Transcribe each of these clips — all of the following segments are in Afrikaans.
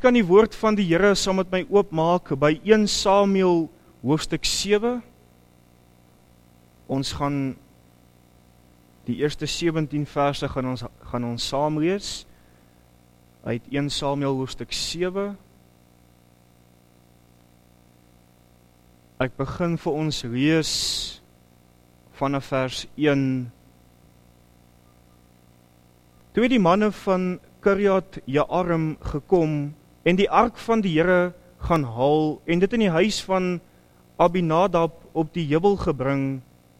Wie kan die woord van die Here saam met my oopmaak by 1 Samuel hoofstuk 7? Ons gaan die eerste 17 verse gaan ons saam lees uit 1 Samuel hoofstuk 7. Ek begin vir ons lees vanaf vers 1. Toe het die manne van Kirjat Jearim gekom en die ark van die Here gaan haal en dit in die huis van Abinadab op die heuwel gebring.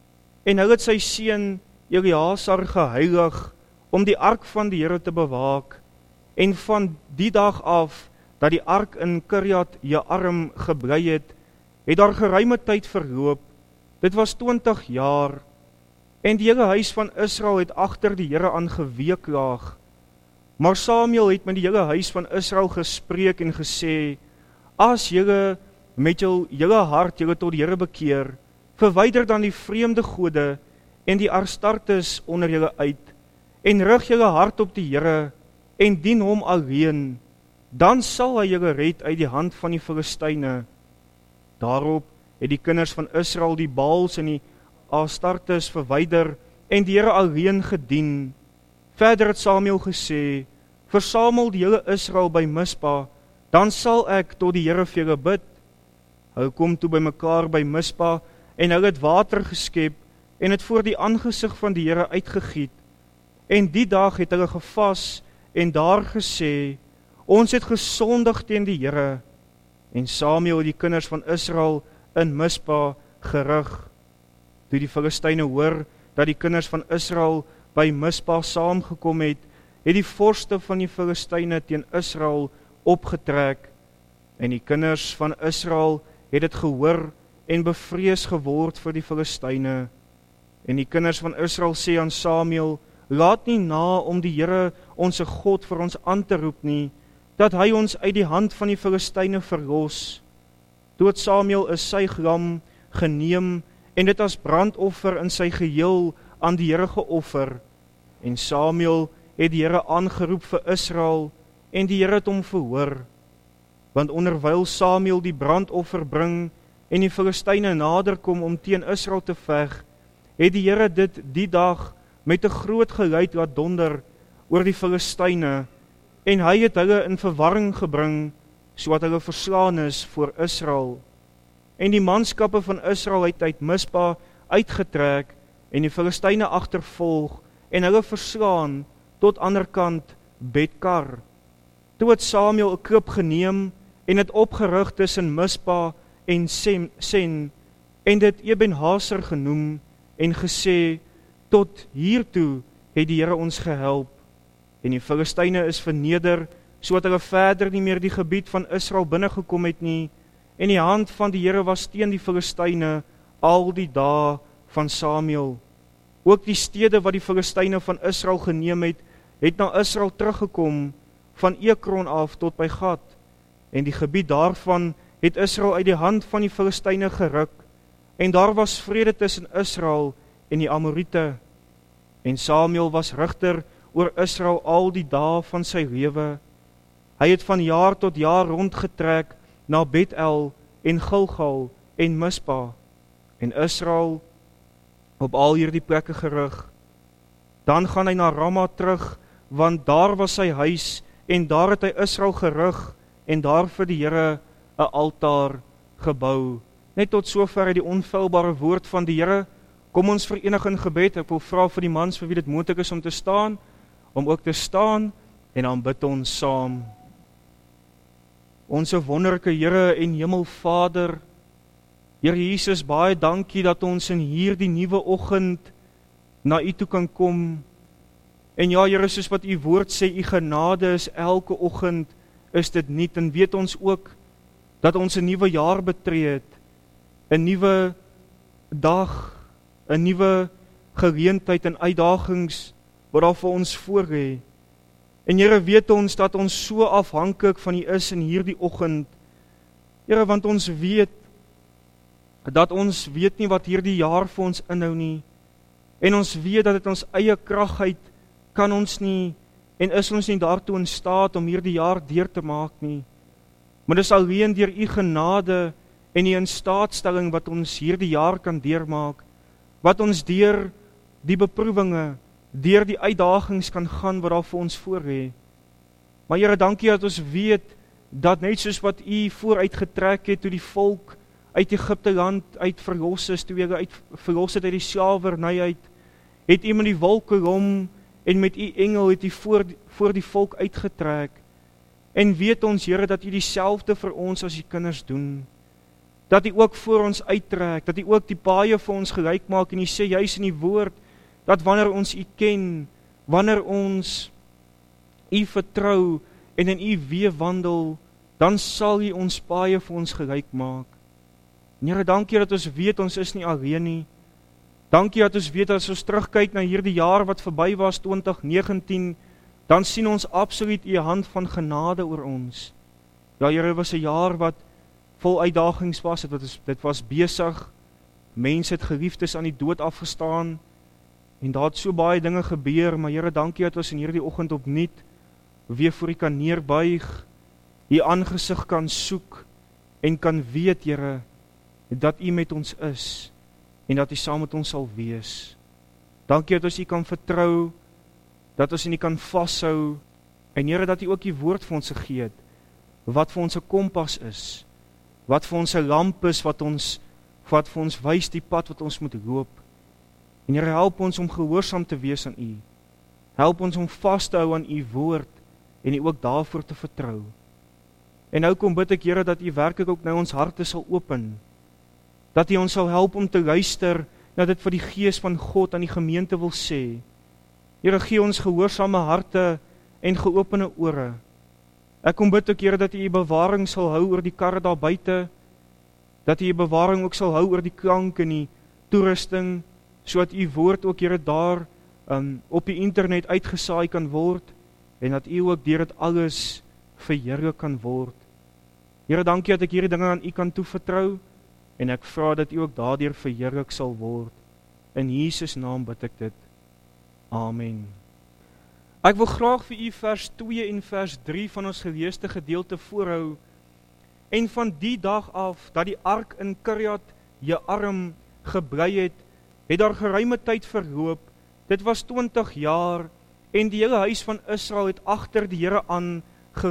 En hy het sy seun Eleazar geheilig om die ark van die Here te bewaak. En van die dag af dat die ark in Kirjat Jearim gebly het daar geruime tyd verloop. Dit was 20 jaar. En die hele huis van Israel het agter die Here aangeweeklaag. Maar Samuel het met die hele huis van Israel gespreek en gesê: As julle met julle hart julle tot die Here bekeer, verwyder dan die vreemde gode en die Astartes onder julle uit, en rig julle hart op die Here en dien hom alleen, dan sal hy julle red uit die hand van die Filistyne. Daarop het die kinders van Israel die Baals en die Astartes verwyder en die Here alleen gedien. Verder het Samuel gesê: Versamel die hele Israel by Mispa, dan sal ek tot die Here vir julle bid. Hulle kom toe bymekaar by Mispa en hulle het water geskep en het voor die aangesig van die Here uitgegiet. En die dag het hulle gevas en daar gesê: Ons het gesondig teen die Here. En Samuel het die kinders van Israel in Mispa gerig. Toe die Filistyne hoor dat die kinders van Israel by Mispa saamgekom het die vorste van die Filistyne teen Israel opgetrek. En die kinders van Israel het dit gehoor en bevrees geword vir die Filistyne. En die kinders van Israel sê aan Samuel: Laat nie na om die Here onse God vir ons aan te roep nie, dat hy ons uit die hand van die Filistyne verlos. Toe het Samuel 'n suiglam geneem en dit as brandoffer in sy geheel aan die Here geoffer. En Samuel het die Here aangeroep vir Israel en die Here het hom verhoor. Want onderwyl Samuel die brandoffer bring en die Filistyne nader kom om teen Israel te veg, het die Here dit die dag met 'n groot geluid laat donder oor die Filistyne, en hy het hulle in verwarring gebring, sodat hulle verslaan is voor Israel. En die manskappe van Israel het uit Mispa uitgetrek en die Filistyne agtervolg en hulle verslaan tot ander kant Betkar. Toe het Samuel 'n klip geneem en het opgerig tussen Mispa en Sen en dit Eben-Haser genoem en gesê: Tot hiertoe het die Here ons gehelp. En die Filistyne is verneder, sodat hulle verder nie meer die gebied van Israel binnengekom het nie, en die hand van die Here was teen die Filistyne al die dae van Samuel. Ook die stede wat die Filistyne van Israel geneem het na Israel teruggekom, van Ekron af tot by Gat, en die gebied daarvan het Israel uit die hand van die Filistyne geruk, en daar was vrede tussen Israel en die Amorite. En Samuel was rigter oor Israel al die dae van sy lewe. Hy het van jaar tot jaar rondgetrek na Betel en Gilgal en Mispa, en Israel op al hierdie plekke gerig. Dan gaan hy na Rama terug, want daar was sy huis, en daar het hy Israel gerig, en daar vir die Here 'n altaar gebou. Net tot sover uit die onfeilbare woord van die Here. Kom ons verenig in gebed. Ek wil vra vir die mans vir wie dit moontlik is om te staan, om ook te staan, en dan bid ons saam. Onse wonderlike Here en Hemelvader, Here Jesus, baie dankie dat ons in hierdie nuwe oggend na U toe kan kom. En ja, Here, soos wat U woord sê, U genade is elke oggend, is dit nuut, en weet ons ook dat ons 'n nuwe jaar betree het, 'n nuwe dag, 'n nuwe geleentheid en uitdagings wat daar vir ons voorlê. En Here, weet ons dat ons so afhanklik van U is in hierdie oggend. Here, want ons weet nie wat hierdie jaar vir ons inhou nie. En ons weet dat dit ons eie krag uit kan ons nie, en is ons nie daartoe in staat om hierdie jaar deur te maak nie. Maar dis alleen deur u genade en die instaatstelling wat ons hierdie jaar kan deurmaak, wat ons deur die beproewinge, deur die uitdagings kan gaan wat daar vir ons voor lê. Maar Here, dankie dat ons weet dat net soos wat u vooruit getrek het toe die volk uit Egipte land uit verlos is, toe hulle verlos het uit die slawerny uit, het u met die wolke rom en met u engel het u voor die volk uitgetrek. En weet ons, Here, dat u dieselfde vir ons as die kinders doen. Dat u ook voor ons uittrek, dat u ook die paaie vir ons gelyk maak, en u sê juis in die woord, dat wanneer ons u ken, wanneer ons u vertrou en in u weë wandel, dan sal u ons paaie vir ons gelyk maak. En Here, dankie dat ons weet ons is nie alleen nie. Dankie dat ons weet dat as ons terugkyk na hierdie jaar wat verby was, 2019, dan sien ons absoluut u hand van genade oor ons. Ja, Here, was 'n jaar wat vol uitdagings was, dit was besig, mense het geliefdes aan die dood afgestaan, en daar het so baie dinge gebeur, maar Here, dankie dat ons in hierdie oggend opnuut weer voor u kan neerbuig, u aangesig kan soek, en kan weet, Here, dat u met ons is, en dat u saam met ons sal wees. Dankie dat ons u kan vertrou, dat ons in u kan vashou, en Here, dat u ook die woord vir ons gegee het, wat vir ons 'n kompas is, wat vir ons 'n lamp is, wat vir ons wys die pad wat ons moet loop. En Here, help ons om gehoorsaam te wees aan u. Help ons om vas te hou aan u woord, en u ook daarvoor te vertrou. En nou kom bid ek, Here, dat u werklik ook nou ons harte sal open, dat u ons sal help om te luister na dit wat die Gees van God aan die gemeente wil sê. Here, gee ons gehoorsame harte en geopende ore. Ek kom bid ook, Here, dat u bewaring sal hou oor die karre daar buite, dat u bewaring ook sal hou oor die klank en die toerusting, sodat u woord ook, Here, daar op die internet uitgesaai kan word, en dat u ook deur dit alles verheerlik kan word. Here, dankie dat ek hierdie dinge aan u kan toevertrou, en ek vra dat u ook daardeur verheerlik sal word. In Jesus naam bid ek dit. Amen. Ek wil graag vir u vers 2 en vers 3 van ons geleesde gedeelte voorhou, en van die dag af dat die ark in Kirjat Jearim gebly het, het daar geruime tyd verloop. Dit was 20 jaar, en die hele huis van Israel het agter die Here aan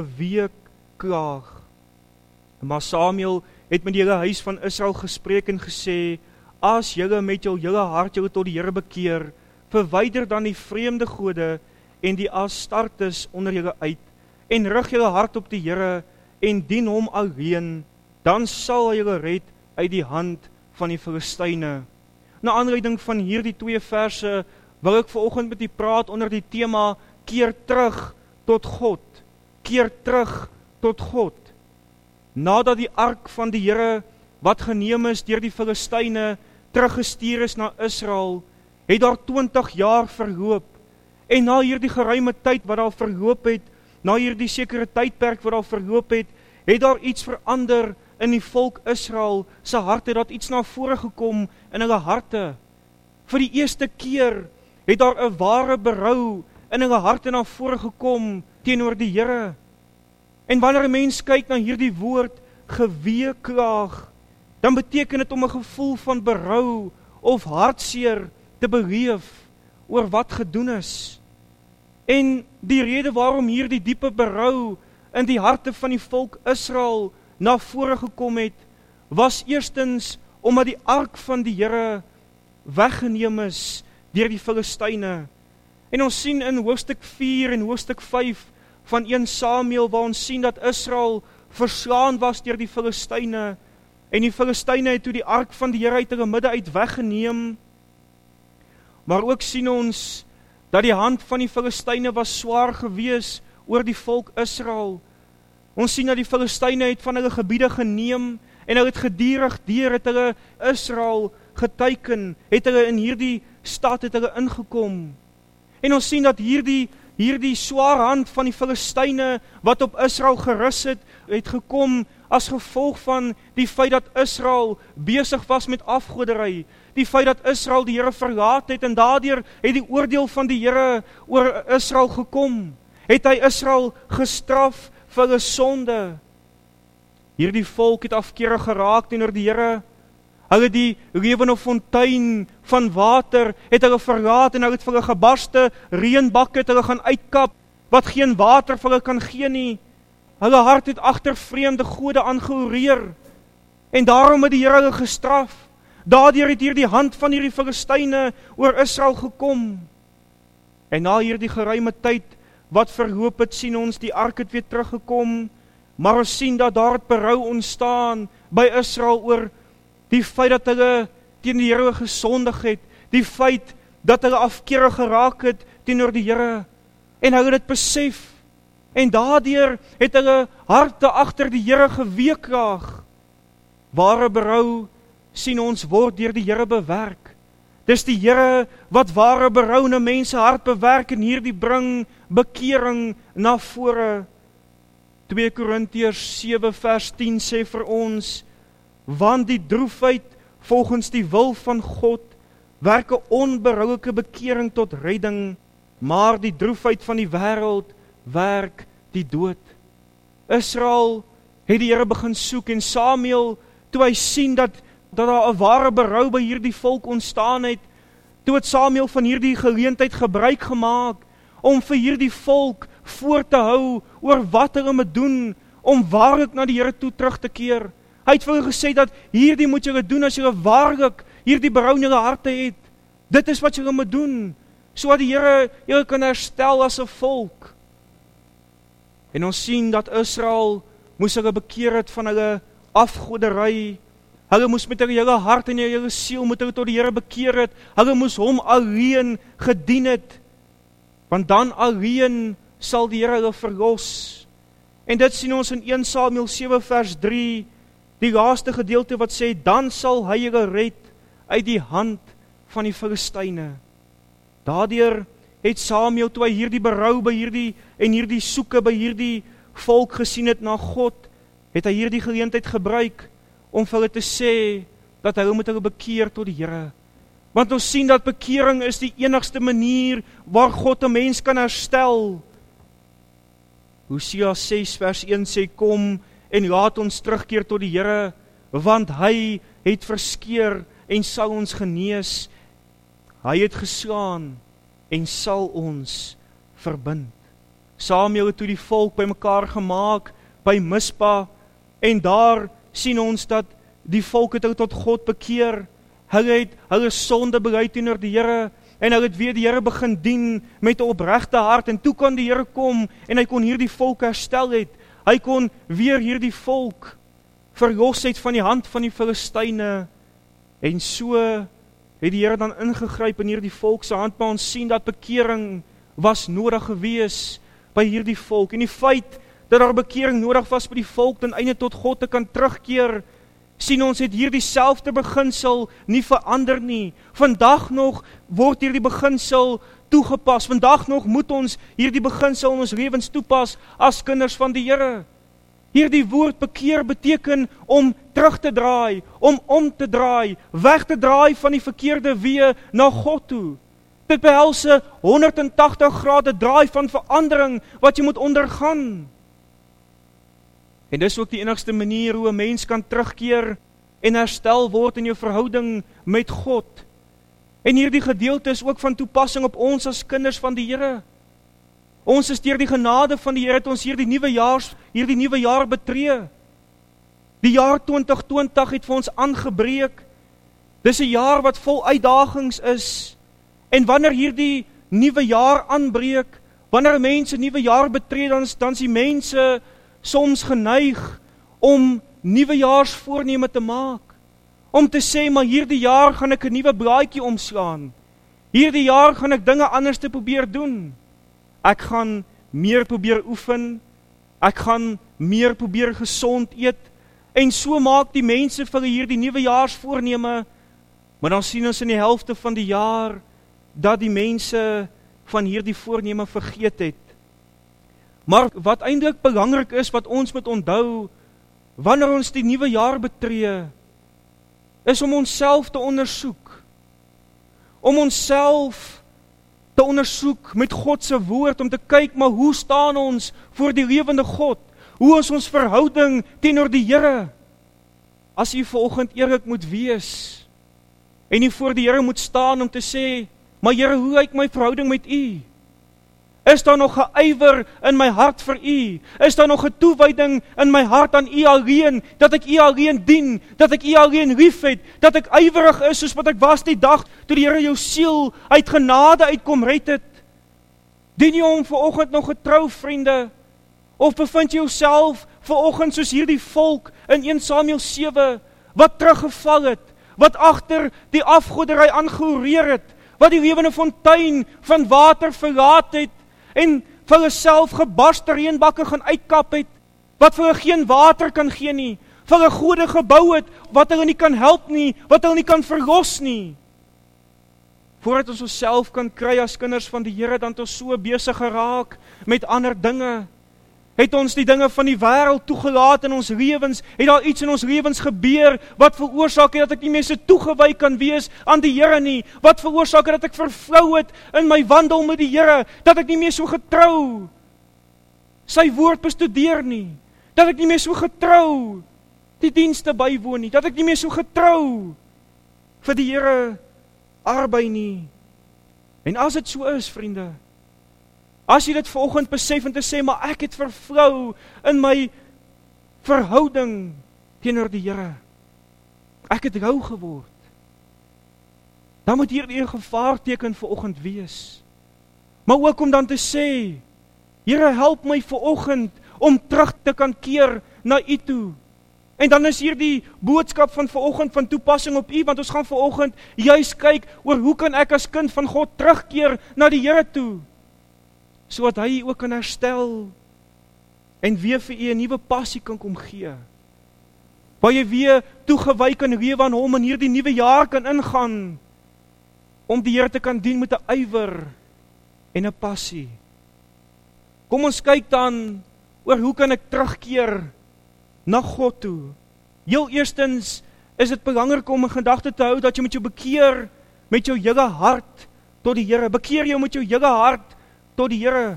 geweeklaag. Maar Samuel het met die hele huis van Israel gespreek en gesê, as julle met jou hele hart julle tot die Here bekeer, verwyder dan die vreemde gode en die Astartes onder julle uit, en rig julle hart op die Here, en dien hom alleen, dan sal hy julle red uit die hand van die Filistyne. Na aanleiding van hierdie 2 verse, wil ek vanoggend met u praat onder die tema, keer terug tot God. Keer terug tot God. Nadat die ark van die Here, wat geneem is deur die Filistyne, teruggestuur is na Israel, het daar 20 jaar verloop. En na hierdie geruime tyd wat daar verloop het, na hierdie sekere tydperk wat daar verloop het, het daar iets verander in die volk Israel se harte, dat iets na vore gekom in hulle harte. Vir die eerste keer het daar 'n ware berou in hulle harte na vore gekom teenoor die Here. En wanneer 'n mens kyk na hierdie woord geweeklaag, dan beteken dit om 'n gevoel van berou of hartseer te beleef oor wat gedoen is. En die rede waarom hierdie diepe berou in die harte van die volk Israel na vore gekom het, was eerstens omdat die ark van die Here weggeneem is deur die Filistyne. En ons sien in hoofstuk 4 en hoofstuk 5 van 1 Samuel, waar ons sien dat Israel verslaan was deur die Filistyne, en die Filistyne het toe die ark van die Here uit hulle midde uit weggeneem. Maar ook sien ons dat die hand van die Filistyne was swaar gewees oor die volk Israel. Ons sien dat die Filistyne het van hulle gebiede geneem, en hulle het gedurig deur het hulle Israel geteiken, het hulle in hierdie stad het hulle ingekom. En ons sien dat hierdie swaar hand van die Filistyne wat op Israel gerus het gekom as gevolg van die feit dat Israel besig was met afgoderry, die feit dat Israel die Here verlaat het, en daardeur het die oordeel van die Here oor Israel gekom. Het hy Israel gestraf vir hulle sonde. Hierdie volk het afkerig geraak teenoor die Here. Hulle het die lewende fontein van water, het hulle verlaat en hulle het vir hulle gebarste reënbakke het hulle gaan uitkap, wat geen water vir hulle kan gee nie. Hulle hart het agter vreemde gode aangehoreer. En daarom het die Here hulle gestraf. Daardeur het hier die hand van hierdie Filistyne oor Israel gekom. En na hierdie geruime tyd wat verloop het, sien ons die ark het weer teruggekom, maar ons sien dat daar het berou ontstaan by Israel oor die feit dat hulle teen die Here gesondig het, die feit dat hulle afkerig geraak het teenoor die Here, en hulle het dit besef, en daardeur het hulle harte agter die Here geweeklaag. Ware berou, sien ons, word deur die Here bewerk. Dis die Here wat ware berou in 'n mens se hart bewerk en hierdie bring bekering na vore. 2 Korintiërs 7 vers 10 sê vir ons, want die droefheid volgens die wil van God werk 'n onberoulike bekering tot redding, maar die droefheid van die wêreld werk die dood. Israel het die Here begin soek en Samuel, toe hy sien dat daar 'n ware berou by hierdie volk ontstaan het, toe het Samuel van hierdie geleentheid gebruik gemaak om vir hierdie volk voor te hou oor wat hulle moet doen om waarlik na die Here toe terug te keer. Hy het vir hulle gesê dat hierdie moet julle doen as julle waarlik hierdie berou in julle harte het. Dit is wat julle moet doen, sodat die Here julle kan herstel as 'n volk. En ons sien dat Israel moes hulle bekeer het van hulle afgoderry. Hulle moes met hulle hele hart en hulle siel moet hulle tot die Here bekeer het. Hulle moes hom alleen gedien het, want dan alleen sal die Here hulle verlos. En dit sien ons in 1 Samuel 7 vers 3, die laaste gedeelte wat sê, dan sal hy julle red uit die hand van die Filistyne. Daardeur het Samuel, toe hy hierdie berou by hierdie soeke by hierdie volk gesien het na God, het hy hierdie geleentheid gebruik om vir hulle te sê dat hulle moet hulle bekeer tot die Here. Want ons sien dat bekering is die enigste manier waar God 'n mens kan herstel. Hosea 6 vers 1 sê, kom en laat ons terugkeer tot die Here, want hy het verskeer en sal ons genees. Hy het geslaan en sal ons verbind. Samuel het toe die volk bymekaar gemaak by Mispa, en daar sien ons dat die volk het tot God bekeer. Hulle het hulle sonde bely teenoor die Here, en hulle het weer die Here begin dien met 'n opregte hart, en toe kon die Here kom, en hy kon hierdie volk herstel het. Hy kon weer hierdie volk verlos het van die hand van die Filistyne, en so het die Here dan ingegryp in hierdie volk se hand, maar ons sien dat bekering was nodig gewees by hierdie volk, en die feit dat daar bekering nodig was by die volk ten einde tot God te kan terugkeer, sien ons het hierdie selfde beginsel nie verander nie. Vandag nog word hierdie beginsel toegepas. Vandag nog moet ons hierdie beginsel in ons lewens toepas as kinders van die Here. Hierdie woord bekeer beteken om terug te draai, om te draai, weg te draai van die verkeerde weë na God toe. Dit behels 'n 180 grade draai van verandering wat jy moet ondergaan. En dis ook die enigste manier hoe 'n mens kan terugkeer en herstel word in jou verhouding met God. En hierdie gedeelte is ook van toepassing op ons as kinders van die Here. Ons is deur die genade van die Here het ons hierdie nuwe jaar betree. Die jaar 2020 het vir ons aangebreek. Dis 'n jaar wat vol uitdagings is. En wanneer hierdie nuwe jaar aanbreek, wanneer mense 'n nuwe jaar betree, dan is die mense soms geneig om nuwejaarsvoorneme te maak. Om te sê, maar hierdie jaar gaan ek 'n nuwe blaadjie omslaan. Hierdie jaar gaan ek dinge anders te probeer doen. Ek gaan meer probeer oefen. Ek gaan meer probeer gesond eet. En so maak die mense vir hierdie nuwejaarsvoorneme. Maar dan sien ons in die helfte van die jaar dat die mense van hierdie voorneme vergeet het. Maar wat eintlik belangrik is, wat ons moet onthou, wanneer ons die nuwe jaar betree, is om onsself te ondersoek. Om onsself te ondersoek met God se woord, om te kyk, maar hoe staan ons voor die lewende God? Hoe is ons verhouding teenoor die Here? As jy vanoggend eerlik moet wees, en jy voor die Here moet staan om te sê, maar Here, hoe lyk my verhouding met U? Is daar nog 'n ywer in my hart vir U? Is daar nog 'n toewyding in my hart aan U alleen, dat ek U alleen dien, dat ek U alleen liefhet, dat ek ywerig is soos wat ek was die dag toe die Here jou siel uit genade uitkom red het? Dien jy hom vanoggend nog getrou, vriende? Of bevind jy jouself vanoggend soos hierdie volk in 1 Samuel 7, wat teruggeval het, wat agter die afgoderry aangehoreer het, wat die lewende fontein van water verlaat het, en vir hulle self gebarste reënbakke gaan uitkap het, wat vir hulle geen water kan gee nie, vir hulle gode gebou het, wat hulle nie kan help nie, wat hulle nie kan verlos nie. Voordat ons onsself kan kry as kinders van die Here, dan het ons so besig geraak met ander dinge. Het ons die dinge van die wêreld toegelaat in ons lewens, het daar iets in ons lewens gebeur, wat veroorsaak het dat ek nie meer so toegewy kan wees aan die Here nie, wat veroorsaak het dat ek vervlou het in my wandel met die Here, dat ek nie meer so getrou sy woord bestudeer nie, dat ek nie meer so getrou die dienste bywoon nie, dat ek nie meer so getrou vir die Here arbei nie. En as dit so is, vriende, as jy dit vanoggend besef en te sê, maar ek het vervlou in my verhouding teenoor die Here, ek het rou geword, dan moet hierdie 'n gevaarteken vanoggend wees. Maar ook om dan te sê, Here, help my vanoggend om terug te kan keer na U toe. En dan is hier die boodskap van vanoggend van toepassing op U, want ons gaan vanoggend juis kyk oor hoe kan ek as kind van God terugkeer na die Here toe, sodat hy ook kan herstel en weer vir U 'n nuwe passie kan kom gee, waar jy weer toegewy kan lewe aan hom en hierdie nuwe jaar kan ingaan om die Here te kan dien met 'n ywer en 'n passie. Kom ons kyk dan oor hoe kan ek terugkeer na God toe. Heel eerstens is dit belangrik om in gedagte te hou dat jy met jou bekeer met jou hele hart tot die Here. Bekeer jou met jou hele hart tot die Here.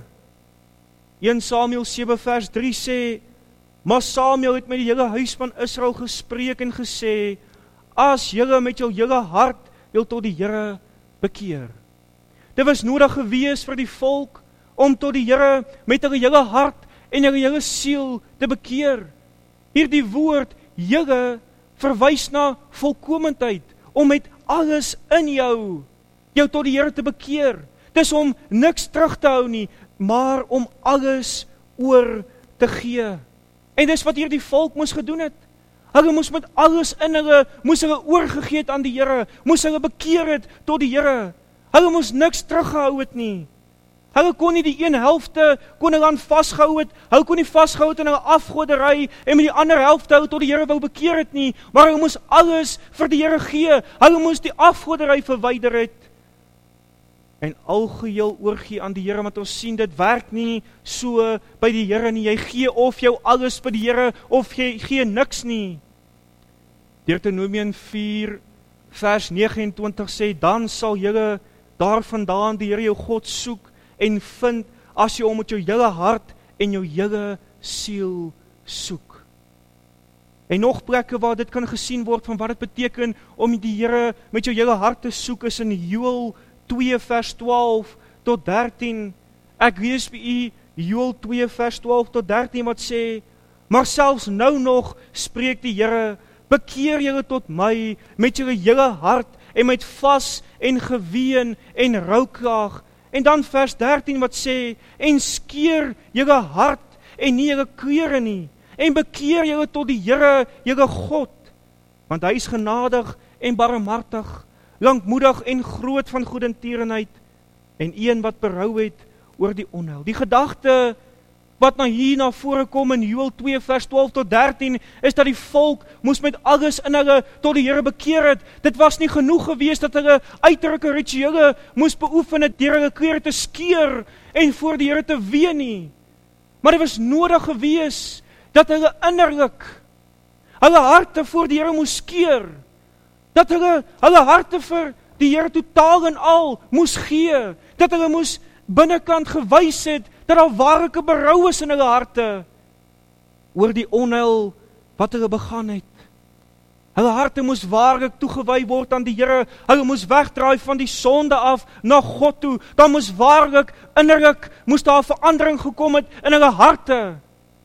1 Samuel 7 vers 3 sê, maar Samuel het met die hele huis van Israel gespreek en gesê, as julle met jou hele hart wil tot die Here bekeer. Dit was nodig gewees vir die volk om tot die Here met hulle hele hart en hulle hele siel te bekeer. Hierdie woord, julle, verwys na volkomendheid, om met alles in jou tot die Here te bekeer. Dis om niks terug te hou nie, maar om alles oor te gee. En dis wat hierdie volk moes gedoen het. Hulle moes met alles in hulle, moes hulle oorgegee het aan die Here, moes hulle bekeer het tot die Here. Hulle moes niks teruggehou het nie. Hulle kon nie die een helfte, kon hulle aan vasgehou het, hulle kon nie vasgehou het in hulle afgoderry, en met die ander helfte hulle tot die Here wou bekeer het nie, maar hulle moes alles vir die Here gee, hulle moes die afgoderry verwyder het, en algeheel oorgee aan die Here, want ons sien dit werk nie so by die Here nie, jy gee of jou alles by die Here, of jy gee niks nie. Deuteronomium 4 vers 29 sê, dan sal julle daarvandaan die Here jou God soek, en vind as jy hom met jou hele hart en jou hele siel soek. En nog plekke waar dit kan gesien word van wat dit beteken om die Here met jou hele hart te soek is in Joël 2 vers 12 tot 13. Ek lees vir u Joël 2 vers 12 tot 13 wat sê, maar selfs nou nog spreek die Here, bekeer julle tot my met julle hele hart en met vas en geween en rouklaag. En dan vers 13 wat sê, en skeer julle hart en nie julle klere nie, en bekeer julle tot die Here, julle God, want hy is genadig en barmhartig, lankmoedig en groot van goedertierenheid, en een wat berou het oor die onheil. Die gedagte wat hier na vore kom in Joël 2 vers 12 tot 13, is dat die volk moes met alles in hulle tot die Here bekeer het. Dit was nie genoeg gewees dat hulle uiterlike rituele moes beoefen het deur hulle klere te skeer en voor die Here te ween nie. Maar dit was nodig gewees dat hulle innerlik hulle harte voor die Here moes skeer. Dat hulle harte vir die Here totaal en al moes gee. Dat hulle moes binnekant gewys het dat daar waarlike berou is in hulle harte. oor die onheil wat hulle begaan het. Hulle harte moes waarlik toegewy word aan die Here. Hulle moes wegdraai van die sonde af na God toe. Daar moes waarlik innerlik moes daar verandering gekom het in hulle harte.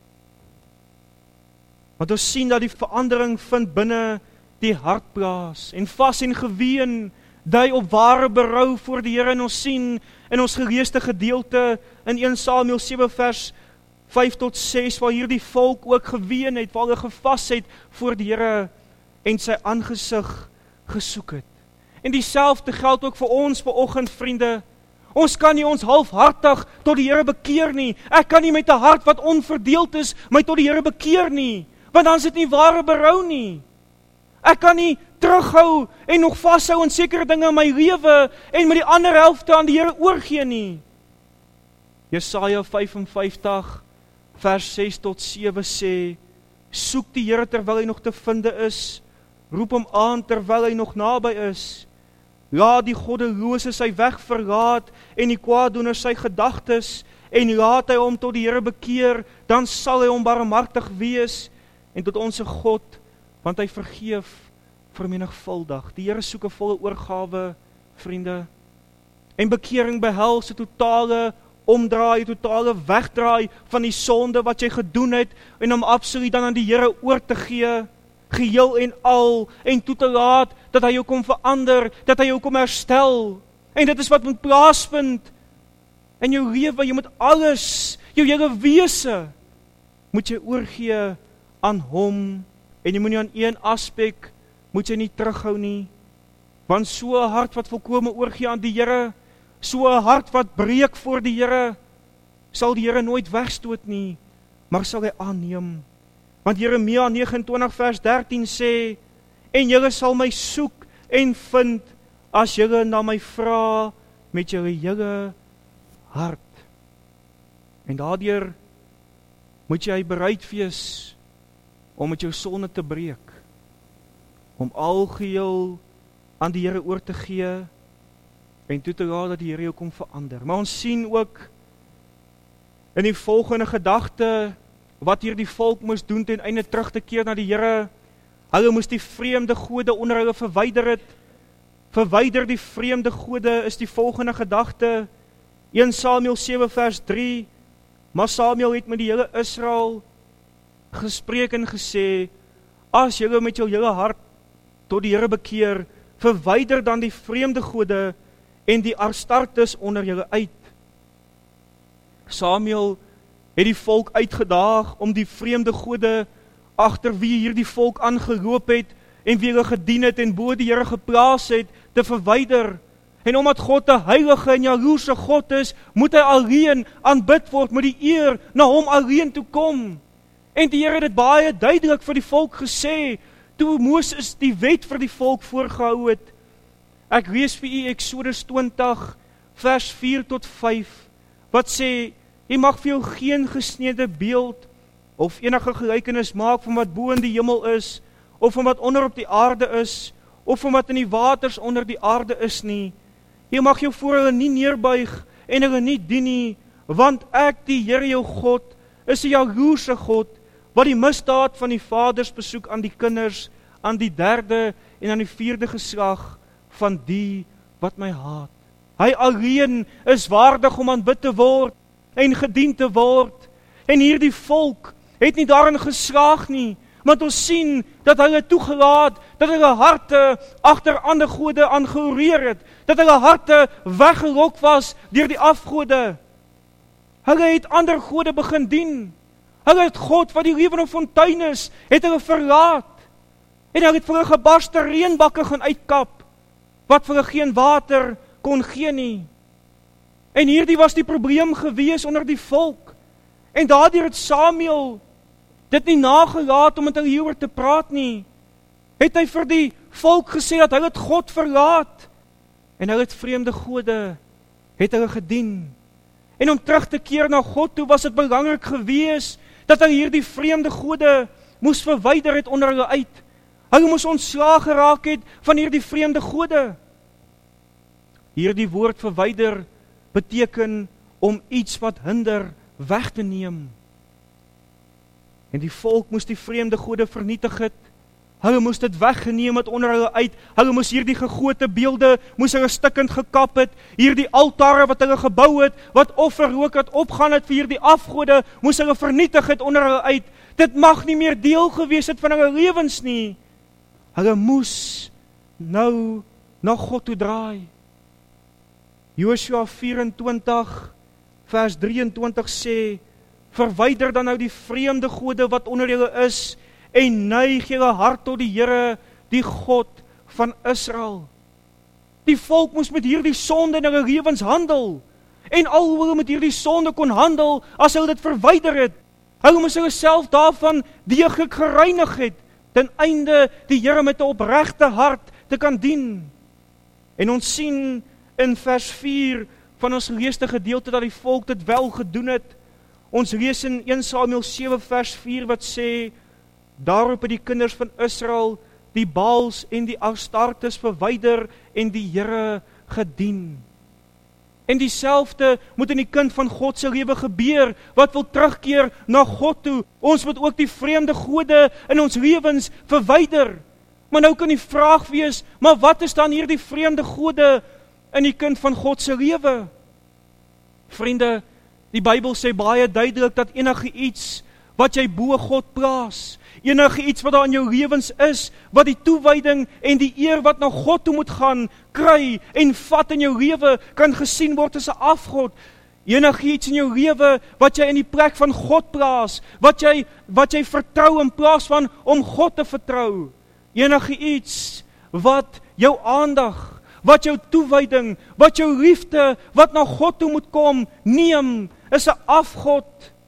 Want ons sien dat die verandering vind binne die hart plaas. En vas en geween dui op ware berou voor die Here. En ons sien in ons geleesde gedeelte in 1 Samuel 7 vers 5 tot 6, waar hierdie volk ook geween het, waar hulle gevas het voor die Here en sy aangesig gesoek het. En dieselfde geld ook vir ons vanoggend, vriende. Ons kan nie ons halfhartig tot die Here bekeer nie. Ek kan nie met 'n hart wat onverdeeld is, my tot die Here bekeer nie, want dan is dit nie ware berou nie. Ek kan nie terughou en nog vashou aan sekere dinge in my lewe en met die ander helfte aan die Here oorgee nie. Jesaja 55 vers 6 tot 7 sê, soek die Here terwyl hy nog te vinde is, roep hom aan terwyl hy nog naby is. Laat die goddelose sy weg verlaat en die kwaaddoener sy gedagtes, en laat hy hom tot die Here bekeer, dan sal hy hom barmhartig wees en tot onsse God, want hy vergeef vermenigvuldig. Die Here soek 'n volle oorgawe, vriende. En bekering behels 'n totale omdraai, totale wegdraai van die sonde wat jy gedoen het en om absoluut dan aan die Here oor te gee, geheel en al, en toe te laat dat hy jou kom verander, dat hy jou kom herstel. En dit is wat moet plaasvind in jou lewe. Jy moet alles, jou hele wese, moet jy oorgee aan hom, en jy moet nie aan een aspek, moet jy nie terughou nie, want so 'n hart wat volkome oorgee aan die Here, so 'n hart wat breek voor die Here, sal die Here nooit wegstoot nie, maar sal hy aanneem. Want Jeremia 29 vers 13 sê, en julle sal my soek en vind, as julle na my vra, met julle hele hart. En daardeur moet jy bereid wees, om met jou sonde te breek, om algeheel aan die Here oor te gee, en toe te laat dat die Here jou kom verander. Maar ons sien ook in die volgende gedagte, wat hier die volk moes doen ten einde terug te keer na die Here. Hulle moes die vreemde gode onder hulle verwyder het. Verwyder die vreemde gode is die volgende gedagte. 1 Samuel 7 vers 3, maar Samuel het met die hele Israel gespreek en gesê, as julle met jou hele hart tot die Here bekeer, verwyder dan die vreemde gode en die Astartes onder julle uit. Samuel het die volk uitgedaag om die vreemde gode agter wie hierdie volk aangeloop het en wie hulle gedien het en bo die Here geplaas het, te verwyder. En omdat God 'n heilige en jaloerse God is, moet hy alleen aanbid word, moet die eer na hom alleen toe kom. En die Here het dit baie duidelik vir die volk gesê, toe Moses die wet vir die volk voorgehou het. Ek lees vir u Eksodus 20 vers 4 tot 5, wat sê, jy mag vir jou geen gesneede beeld of enige gelykenis maak van wat bo in die hemel is, of van wat onder op die aarde is, of van wat in die waters onder die aarde is nie. Jy mag jou voor hulle nie neerbuig en hulle nie dien nie, want ek, die Here jou God, is 'n jaloerse God, wat die misdaad van die vaders besoek aan die kinders, aan die 3de en aan die 4de geslag van die wat my haat. Hy alleen is waardig om aanbid te word en gedien te word. En hierdie volk het nie daarin geslaag nie, want ons sien dat hulle toegelaat, dat hulle harte agter ander gode aangehoreer het, dat hulle harte weggelok was deur die afgode. Hulle het ander gode begin dien. Hulle het God wat die lewende fontein is, het hulle verlaat. En hulle het vir hulle gebarste reënbakke gaan uitkap, wat vir hulle geen water kon gee nie. En hierdie was die probleem gewees onder die volk. En daardeur het Samuel dit nie nagelaat om met hulle hieroor te praat nie. Het hy vir die volk gesê dat hulle het God verlaat. En hulle het vreemde gode, het hulle gedien. En om terug te keer na God toe, was dit belangrik gewees, dat hy hierdie vreemde gode moes verwyder het onder hulle uit. Hulle moes ontslaag geraak het van hierdie vreemde gode. Hierdie woord verwyder beteken om iets wat hinder weg te neem. En die volk moes die vreemde gode vernietig het. Hulle moes dit weggeneem het onder hulle uit. Hulle moes hierdie gegote beelde, moes hulle stikkend gekap het. Hierdie altare wat hulle gebou het, wat offerrook het opgaan het vir hierdie afgode, moes hulle vernietig het onder hulle uit. Dit mag nie meer deel gewees het van hulle lewens nie. Hulle moes nou na God toe draai. Josua 24 vers 23 sê, verwyder dan nou die vreemde gode wat onder julle is, en neig julle hart tot die Here, die God van Israel. Die volk moes met hierdie sonde in hulle lewens handel, en al hoe hulle met hierdie sonde kon handel, as hulle dit verwyder het, hulle moes hulle self daarvan deeglik gereinig het, ten einde die Here met 'n opregte hart te kan dien. En ons sien in vers 4 van ons geleesde gedeelte dat die volk dit wel gedoen het. Ons lees in 1 Samuel 7 vers 4 wat sê, daarop het die kinders van Israel die Baals en die Astartes verwyder en die Here gedien. En dieselfde moet in die kind van God se lewe gebeur, wat wil terugkeer na God toe. Ons moet ook die vreemde gode in ons lewens verwyder. Maar nou kan die vraag wees, maar wat is dan hier die vreemde gode in die kind van God se lewe? Vriende, die Bybel sê baie duidelik dat enige iets wat jy bo God plaas, enige iets wat daar in jou lewens is, wat die toewyding en die eer wat na God toe moet gaan, kry en vat in jou lewe, kan gesien word as 'n afgod. Enige iets in jou lewe wat jy in die plek van God plaas, wat jy vertrou in plaas van om God te vertrou. Enige iets wat jou aandag, wat jou toewyding, wat jou liefde, wat na God toe moet kom, neem, is 'n afgod.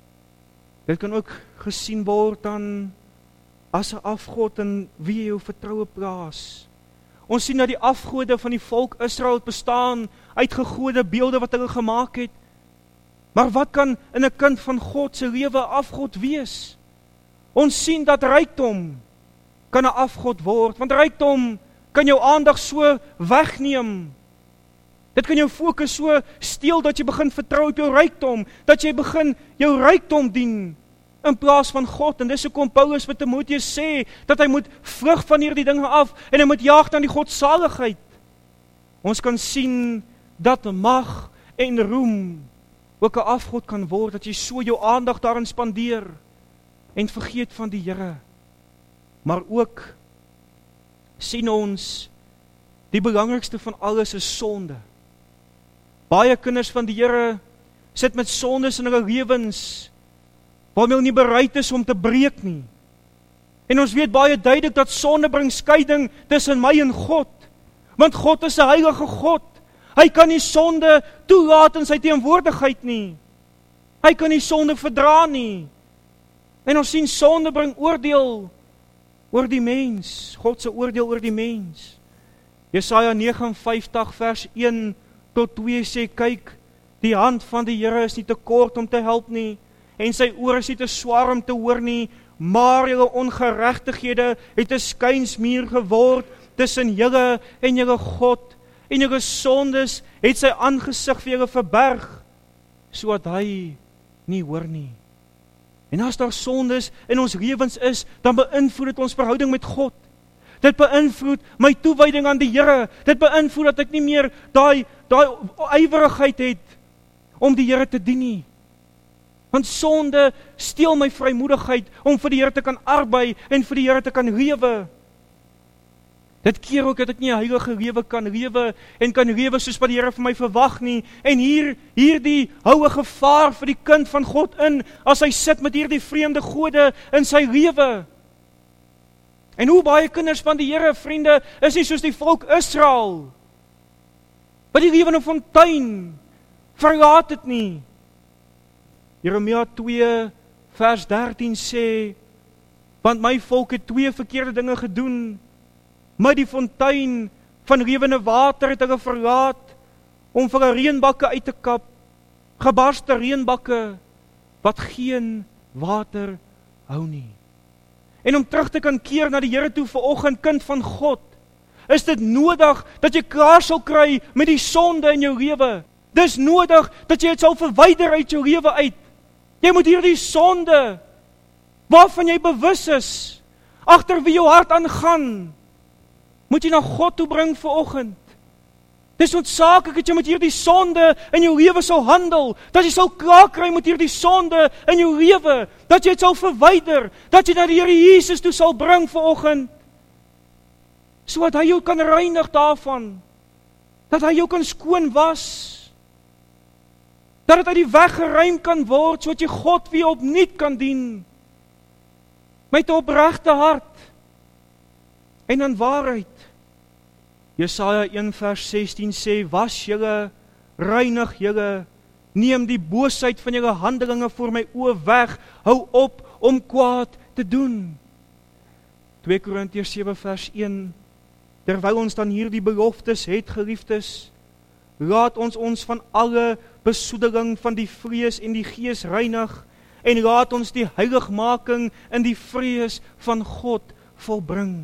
Dit kan ook gesien word dan as 'n afgod in wie jy jou vertroue plaas. Ons sien dat die afgode van die volk Israel bestaan uit gegode beelde wat hulle gemaak het. Maar wat kan in 'n kind van God se lewe 'n afgod wees? Ons sien dat rykdom kan 'n afgod word, want rykdom kan jou aandag so wegneem. Dit kan jou fokus so steel dat jy begin vertrou op jou rykdom, dat jy begin jou rykdom dien in plaas van God. En dis hoekom Paulus vir Timoteus sê dat hy moet vlug van hierdie dinge af en hy moet jaag na die godsaligheid. Ons kan sien dat mag en roem ook 'n afgod kan word, dat jy so jou aandag daarin spandeer en vergeet van die Here. Maar ook sien ons die belangrikste van alles is sonde. Baie kinders van die Here sit met sondes in hulle lewens waarmee hulle nie bereid is om te breek nie. En ons weet baie duidelik dat sonde bring skeiding tussen my en God. Want God is 'n heilige God. Hy kan nie sonde toelaat in sy teenwoordigheid nie. Hy kan nie sonde verdra nie. En ons sien sonde bring oordeel oor die mens, God se oordeel oor die mens. Jesaja 59 vers 1 tot 2 sê, kyk, die hand van die Here is nie te kort om te help nie, en sy oor is nie te swaar om te hoor nie, maar julle ongeregtighede het 'n skuinsmuur geword tussen julle en julle God, en julle sondes het sy aangesig vir julle verberg, sodat hy nie hoor nie. En as daar sondes in ons lewens is, dan beïnvloed dit ons verhouding met God. Dit beïnvloed my toewyding aan die Here. Dit beïnvloed dat ek nie meer daai ywerigheid het om die Here te dien nie. Want sonde steel my vrymoedigheid om vir die Here te kan arbei en vir die Here te kan lewe. Dit keer ook dat ek nie 'n heilige lewe kan lewe en kan lewe soos wat die Here van my verwag nie. En hierdie hou 'n gevaar vir die kind van God in as hy sit met hierdie vreemde gode in sy lewe. En hoe baie kinders van die Here, vriende, is nie soos die volk Israel, wat die lewe in 'n fontein verlaat het nie. Jeremia 2 vers 13 sê, want my volk het 2 verkeerde dinge gedoen, maar die fontein van lewende water het hulle verlaat, om vir hulle reënbakke uit te kap, gebarste reënbakke, wat geen water hou nie. En om terug te kan keer na die Here toe vanoggend, kind van God, is dit nodig dat jy klaar sal kry met die sonde in jou lewe. Dis nodig dat jy dit sal verwyder uit jou lewe uit. Jy moet hierdie sonde waarvan jy bewus is, agter wie jou hart aangaan, moet jy na God toe bring vanoggend. Dis noodsaaklik dat jy met hierdie sonde in jou lewe sal handel, dat jy sal klaar kry met hierdie sonde in jou lewe, dat jy dit sal verwyder, dat jy na die Here Jesus toe sal bring vanoggend, sodat hy jou kan reinig daarvan, dat hy jou kan skoon was, dat dit uit die weg geruim kan word, sodat jy God weer opnuut kan dien, met 'n opregte hart, en in waarheid. Jesaja 1 vers 16 sê, was julle, reinig julle, neem die boosheid van julle handelinge voor my oë weg, hou op om kwaad te doen. 2 Korintiërs 7 vers 1, terwyl ons dan hierdie beloftes het, geliefdes, laat ons van alle besoedeling van die vlees en die gees reinig, en laat ons die heiligmaking in die vrees van God volbring.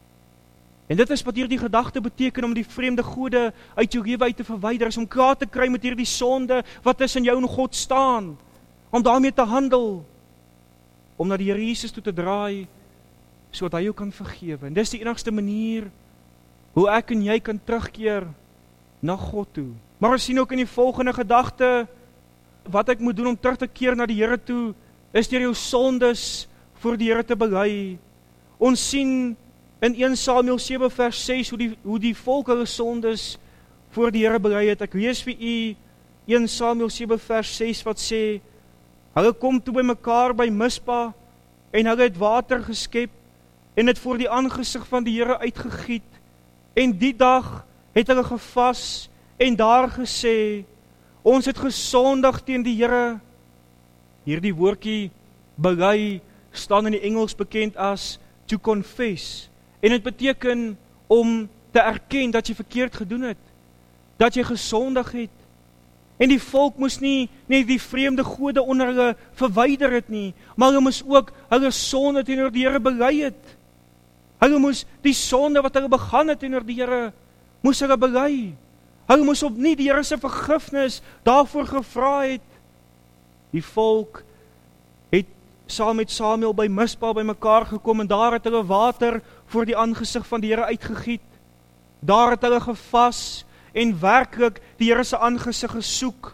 En dit is wat hierdie gedagte beteken, om die vreemde gode uit jou lewe uit te verwyder, is om klaar te kry met hierdie sonde wat tussen jou en God staan, om daarmee te handel, om na die Here Jesus toe te draai, sodat hy jou kan vergewe. En dis die enigste manier hoe ek en jy kan terugkeer na God toe. Maar ons sien ook in die volgende gedagte, wat ek moet doen om terug te keer na die Here toe, is deur jou sondes voor die Here te bely. Ons sien in 1 Samuel 7 vers 6 hoe die volk hulle sondes voor die Here bely het. Ek lees vir u 1 Samuel 7 vers 6 wat sê, hulle kom toe by mekaar by Mispa, en hulle het water geskep, en het voor die aangesig van die Here uitgegiet, en die dag het hulle gevas, en daar gesê, ons het gesondig teen die Here. Hierdie woordjie bely staan in die Engels bekend as to confess, en dit beteken om te erken dat jy verkeerd gedoen het, dat jy gesondig het. En die volk moes nie die vreemde gode onder hulle verwyder het nie, maar hulle moes ook hulle sonde teenoor die Here bely het. Hulle moes die sonde wat hulle begaan het teenoor die Here, moes hulle bely. Hulle moes opnuut die Here se vergifnis daarvoor gevra het. Die volk het saam met Samuel by Mispa by mekaar gekom, en daar het hulle water voor die aangesig van die Here uitgegiet. Daar het hulle gevas en werklik die Here se aangesig gesoek,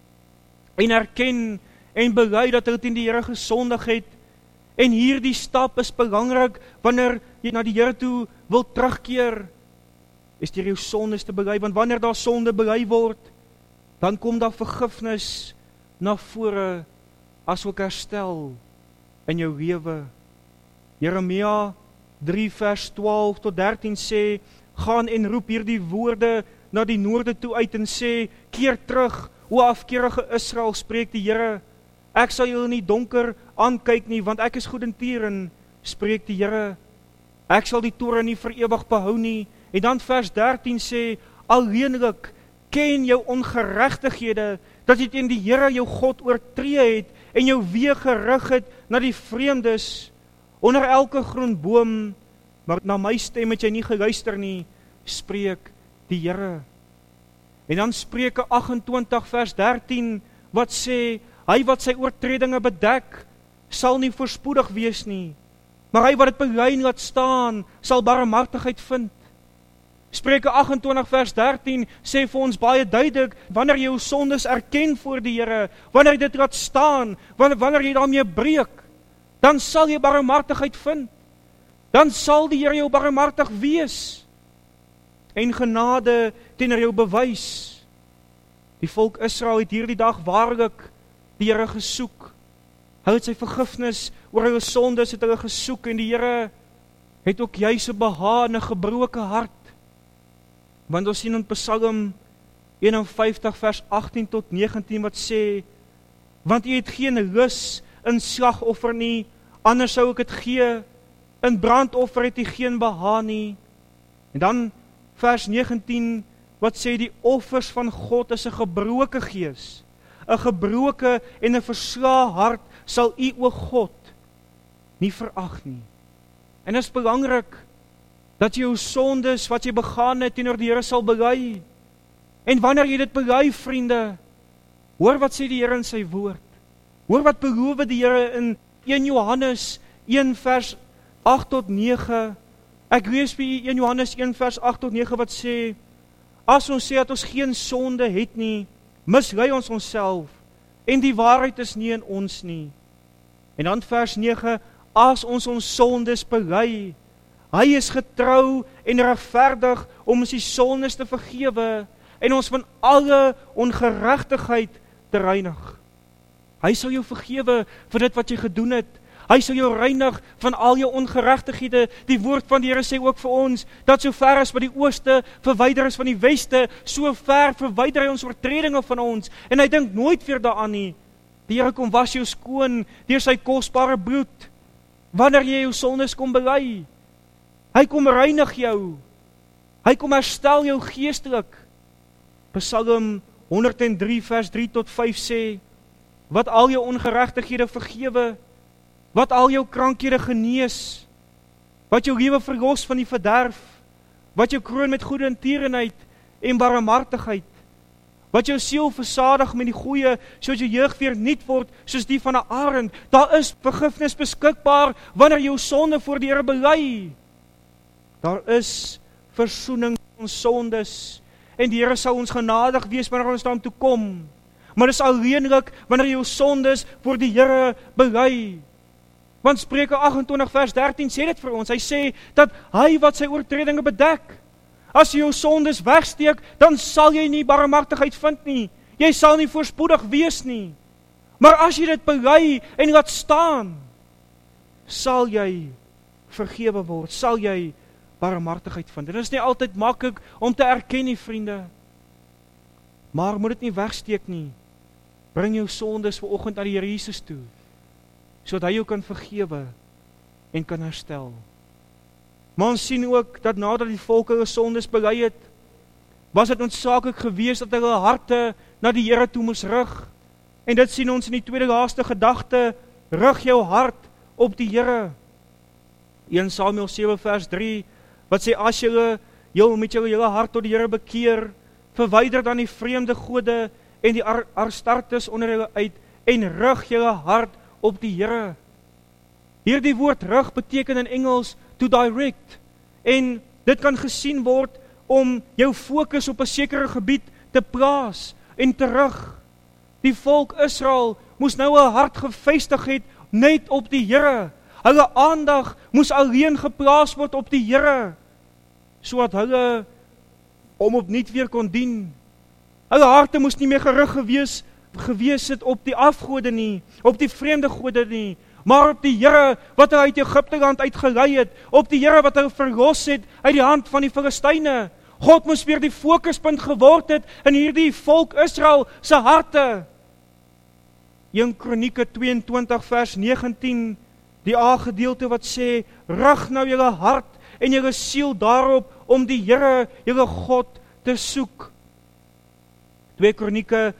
en erken en bely dat hulle teen die Here gesondig het. En hierdie stap is belangrik wanneer jy na die Here toe wil terugkeer, is deur jou sondes te bely, want wanneer daar sonde bely word, dan kom daar vergifnis na vore, asook herstel in jou lewe. Jeremia 3 vers 12 tot 13 sê, gaan en roep hierdie woorde na die noorde toe uit en sê, keer terug, o afkeerige Israel, spreek die Here, ek sal julle nie donker aankyk nie, want ek is goedertieren, spreek die Here, ek sal die toorn nie vir ewig behou nie. En dan vers 13 sê, alleenlik ken jou ongeregtighede, dat jy teen die Here jou God oortree het, en jou weer gerig het na die vreemdes, onder elke groen boom, maar na my stem het jy nie geluister nie, spreek die Here. En dan Spreuke 28 vers 13, wat sê, hy wat sy oortredinge bedek, sal nie voorspoedig wees nie, maar hy wat dit bely en laat staan, sal barmhartigheid vind. Spreuke 28 vers 13 sê vir ons baie duidelik, wanneer jy jou sondes erken voor die Here, wanneer jy dit laat staan, wanneer jy daarmee breek, dan sal jy barmhartigheid vind. Dan sal die Here jou barmhartig wees en genade teenoor jou bewys. Die volk Israel het hierdie dag waarlik die Here gesoek. Hulle het sy vergifnis oor hulle sondes het hulle gesoek, en die Here het ook juis 'n behaag in 'n gebroke hart. Want ons sien in Psalm 51 vers 18 tot 19 wat sê, want u het geen lus in slagoffer nie, anders sou ek dit gee, in brandoffer het u geen behaag nie. En dan vers 19 wat sê, die offers van God is 'n gebroke gees, 'n gebroke en 'n verslae hart sal u, o God, nie verag nie. En dit is belangrik dat jy jou sondes wat jy begaan het teenoor die Here sal bely. En wanneer jy dit bely, vriende, hoor wat sê die Here in sy woord. Hoor wat beloof die Here in 1 Johannes 1 vers 8 tot 9. Ek lees vir u 1 Johannes 1 vers 8 tot 9 wat sê, as ons sê dat ons geen sonde het nie, mislei ons onsself, en die waarheid is nie in ons nie. En dan vers 9, as ons sondes bely, hy is getrou en regverdig om ons die sondes te vergewe en ons van alle ongeregtigheid te reinig. Hy sal jou vergewe vir dit wat jy gedoen het. Hy sal jou reinig van al jou ongeregtighede. Die woord van die Here sê ook vir ons, dat so ver as wat die ooste verwyder is van die weste, so ver verwyder hy ons oortredinge van ons. En hy dink nooit weer daaraan nie. Die Here kom was jou skoon deur sy kosbare bloed, wanneer jy jou sondes kom bely. Hy kom reinig jou. Hy kom herstel jou geestelik. Psalm 103 vers 3 tot 5 sê, wat al jou ongeregtighede vergewe, wat al jou krankhede genees, wat jou lewe verlos van die verderf, wat jou kroon met goeie tierenheid en barmhartigheid, wat jou siel versadig met die goeie, soos jou jeug weer nuut word, soos die van 'n arend. Daar is vergifnis beskikbaar, wanneer jou sonde voor die Here bely. Daar is versoening van ons sondes, en die Here sal ons genadig wees, wanneer ons daartoe kom. Maar dis alleenlik, wanneer jou sondes voor die Here bely. Want Spreuke 28 vers 13 sê dit vir ons, hy sê, dat hy wat sy oortredinge bedek, as jy jou sondes wegsteek, dan sal jy nie barmhartigheid vind nie, jy sal nie voorspoedig wees nie, maar as jy dit bely, en laat staan, sal jy vergewe word, sal jy barmhartigheid vind. Dit is nie altyd maklik om te erken nie, vriende, maar moet dit nie wegsteek nie. Bring jou sondes vanoggend aan die Here Jesus toe, sodat hy jou kan vergewe en kan herstel. Maar ons sien ook dat nadat die volk hulle sondes bely het, was dit noodsaaklik geweest dat hulle harte na die Here toe moes rig. En dit sien ons in die tweede laaste gedagte, rig jou hart op die Here. 1 Samuel 7 vers 3, wat sê, as julle met julle hele hart tot die Here bekeer, verwyder dan die vreemde gode en die Astartes onder julle uit, en rig julle hart op die Here. Hierdie woord rig beteken in Engels to direct, en dit kan gesien word om jou fokus op 'n sekere gebied te plaas en te rig. Die volk Israel moes nou 'n hart gefestig het net op die Here. Hulle aandag moes alleen geplaas word op die Here, sodat hulle hom opnuut weer kon dien. Hulle harte moes nie meer gerig gewees het op die afgode nie, op die vreemde gode nie, maar op die Here wat hulle uit Egipte land uitgelei het, op die Here wat hulle verlos het uit die hand van die Filistyne. God moes weer die fokuspunt geword het in hierdie volk Israel se harte. 1 Kronieke 22 vers 19, die A-gedeelte wat sê, rig nou julle hart en julle siel daarop om die Here, julle God, te soek. 2 Kronieke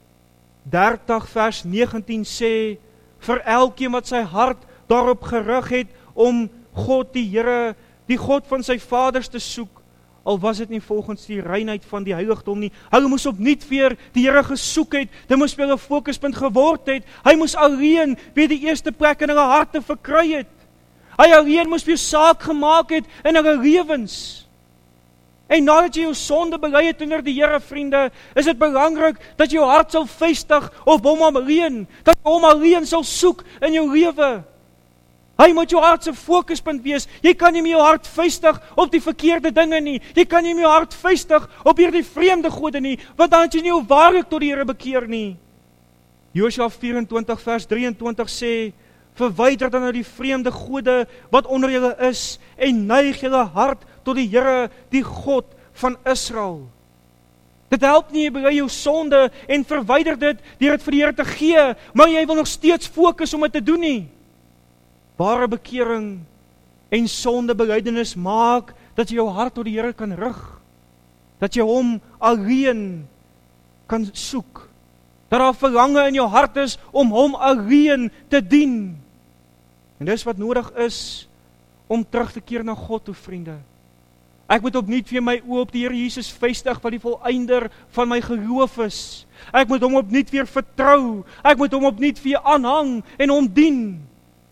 30 vers 19 sê, vir elkeen wat sy hart daarop gerig het om God die Here, die God van sy vaders te soek, al was dit nie volgens die reinheid van die heiligdom nie. Hulle moes opnuut weer die Here gesoek het, dit moes weer 'n fokuspunt geword het. Hy moes alleen weer die eerste plek in hulle harte verkry het. Hy alleen moes weer saak gemaak het in hulle lewens. En nadat jy jou sonde bely het onder die Here, vriende, is dit belangrik dat jy jou hart sal vestig op hom alleen, dat jy hom alleen sal soek in jou lewe. Hy moet jou hart se fokuspunt wees. Jy kan nie met jou hart vestig op die verkeerde dinge nie. Jy kan nie met jou hart vestig op hierdie vreemde gode nie, want dan het jy nie jou waarlik tot die Here bekeer nie. Josua 24 vers 23 sê, verwyder dan nou die vreemde gode wat onder julle is, en neig julle hart tot die Here, die God van Israel. Dit help nie, jy bely jou sonde en verwyder dit deur dit vir die Here te gee, maar jy wil nog steeds fokus om dit te doen nie. Ware bekering en sondebelydenis maak dat jy jou hart tot die Here kan rig, dat jy hom alleen kan soek, dat daar verlange in jou hart is om hom alleen te dien. En dis wat nodig is om terug te keer na God toe, vriende. Ek moet opnuut weer my oë op die Here Jesus vestig, wat die volëinder van my geloof is. Ek moet hom opnuut weer vertrou, ek moet hom opnuut weer aanhang en hom dien.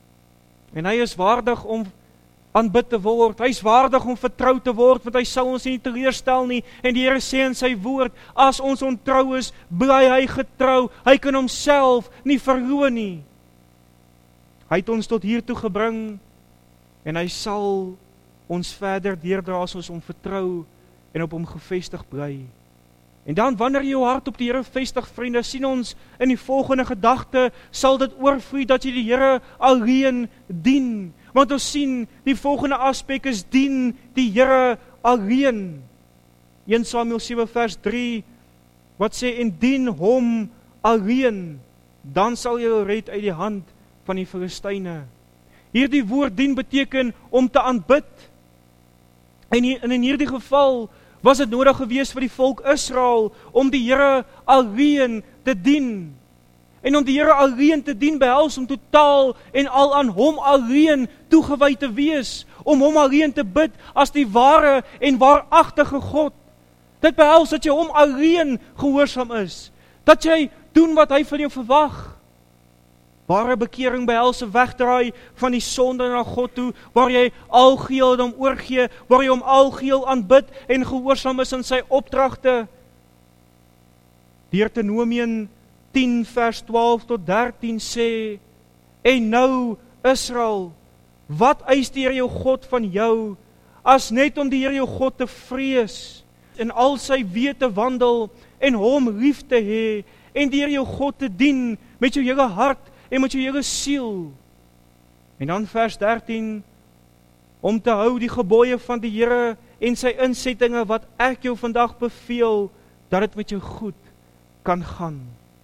En hy is waardig om aanbid te word, hy is waardig om vertrou te word, want hy sal ons nie teleurstel nie, en die Here sê in sy woord, as ons ontrou is, bly hy getrou, hy kan homself nie verloon nie. Hy het ons tot hier toe gebring, en hy sal ons verder deurdra as ons hom vertrou, en op hom gefestig bly. En dan wanneer jy jou hart op die Here vestig, vriende, sien ons in die volgende gedagte, sal dit oorvloei dat jy die Here alleen dien. Want ons sien, die volgende aspek is dien die Here alleen. 1 Samuel 7 vers 3, wat sê, en dien hom alleen, dan sal jy jou red uit die hand van die Filistyne. Hierdie woord dien beteken om te aanbid. En in hierdie geval was dit nodig gewees vir die volk Israel om die Here alleen te dien. En om die Here alleen te dien behels om totaal en al aan hom alleen toegewy te wees, om hom alleen te bid as die ware en waaragtige God. Dit behels dat jy hom alleen gehoorsaam is, dat jy doen wat hy van jou verwag. Ware bekering behels 'n wegdraai van die sonde na God toe, waar jy algeheel hom oorgee, waar jy hom algeheel aanbid en gehoorsaam is in sy opdragte. Deuteronomium 10 vers 12 tot 13 sê, en nou Israel, wat eis die Here jou God van jou, as net om die Here jou God te vrees, en al sy weë te wandel, en hom lief te hê, en die Here jou God te dien, met jou hele hart, en met jou hele siel. En dan vers 13, om te hou die gebooie van die Here, en sy insettinge, wat ek jou vandag beveel, dat het met jou goed kan gaan.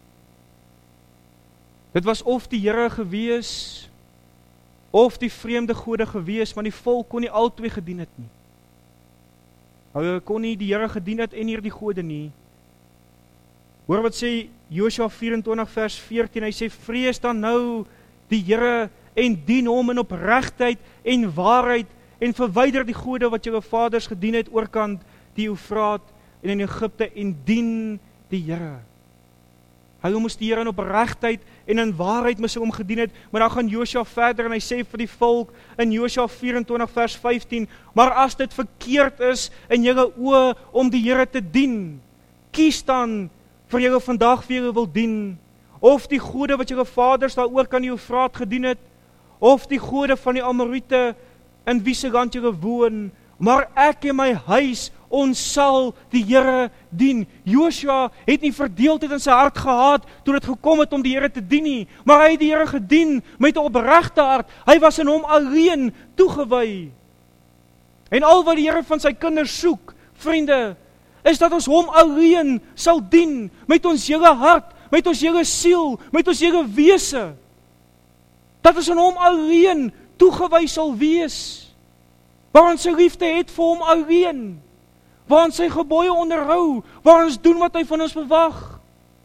Dit was of die Here gewees, of die vreemde gode gewees, maar die volk kon nie albei gedien het nie. Hulle kon nie die Here gedien het en hier die gode nie. Hoor wat sê Josua 24 vers 14, hy sê, vrees dan nou die Here en dien hom in opregtheid en waarheid, en verwyder die gode wat julle vaders gedien het oorkant die Eufraat en in Egipte, en dien die Here. Hulle moes die Here in opregtheid en in waarheid moes hom gedien het, maar dan gaan Josua verder en hy sê vir die volk in Josua 24 vers 15, maar as dit verkeerd is in julle oë om die Here te dien, kies dan vir julle vandag wie julle wil dien, of die gode wat julle vaders daar oor kan die Eufraat gedien het, of die gode van die Amorite in wie se land julle woon, maar ek en my huis, ons sal die Here dien. Josua het nie verdeeldheid in sy hart gehad toe dit gekom het om die Here te dien nie, maar hy het die Here gedien met 'n opregte hart. Hy was in hom alleen toegewy. En al wat die Here van sy kinders soek, vriende, is dat ons hom alleen sal dien, met ons hele hart, met ons hele siel, met ons hele wese. Dat ons in hom alleen toegewy sal wees, waar ons sy liefde het vir hom alleen, waar ons sy gebooie onderhou, waar ons doen wat hy van ons verwag.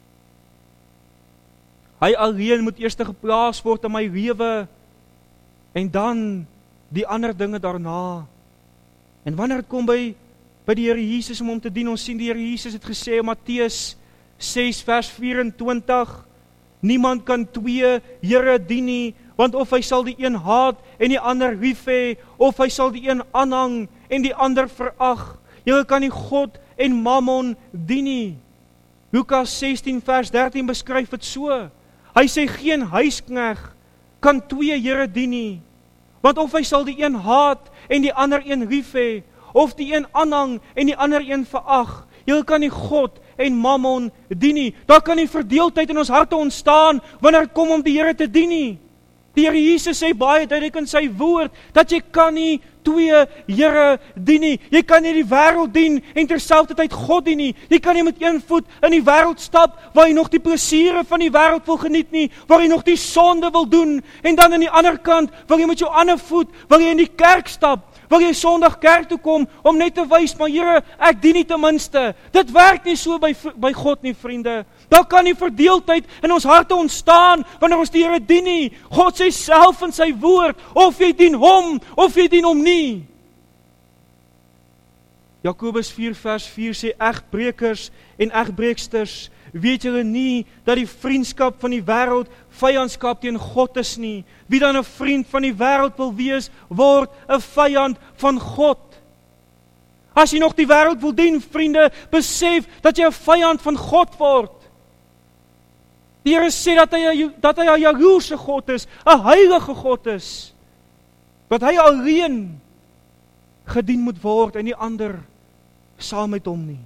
Hy alleen moet eers geplaas word in my lewe, en dan die ander dinge daarna. En wanneer het kom by die Here Jesus om hom te dien, ons sien die Here Jesus het gesê in Matteus 6 vers 24, niemand kan twee Here dien nie, want of hy sal die een haat en die ander lief hê, of hy sal die een aanhang en die ander verag. Jy kan nie God en Mammon dien nie. Lukas 16 vers 13 beskryf dit so. Hy sê geen huisknegt kan twee Here dien nie, want of hy sal die een haat en die ander een lief hê, of die een aanhang en die ander een verag. Jy kan nie God en Mammon dien nie. Daar kan nie verdeeldheid in ons harte ontstaan wanneer dit kom om die Here te dien nie. Die Here Jesus sê baie duidelik in sy woord, dat jy kan nie twee Here dien nie. Jy kan nie die wêreld dien en terselfdertyd God dien nie. Jy kan nie met een voet in die wêreld stap, waar jy nog die plesiere van die wêreld wil geniet nie, waar jy nog die sonde wil doen, en dan aan die ander kant, waar jy met jou ander voet, waar jy in die kerk stap, waar jy Sondag kerk toe kom, om net te wys, maar Here, ek dien nie ten minste. Dit werk nie so by God nie, vriende. Daar kan nie verdeeldheid in ons harte ontstaan, wanneer ons die Here dien nie. God sê self in sy woord, of jy dien hom, of jy dien hom nie. Jakobus 4 vers 4 sê, egbrekers en egbreeksters, weet julle nie, dat die vriendskap van die wêreld vyandskap teen God is nie. Wie dan 'n vriend van die wêreld wil wees, word 'n vyand van God. As jy nog die wêreld wil dien, vriende, besef dat jy 'n vyand van God word. Die Here sê dat hy 'n jaloerse God is, 'n heilige God is. Dat hy alleen gedien moet word en nie ander saam met hom nie.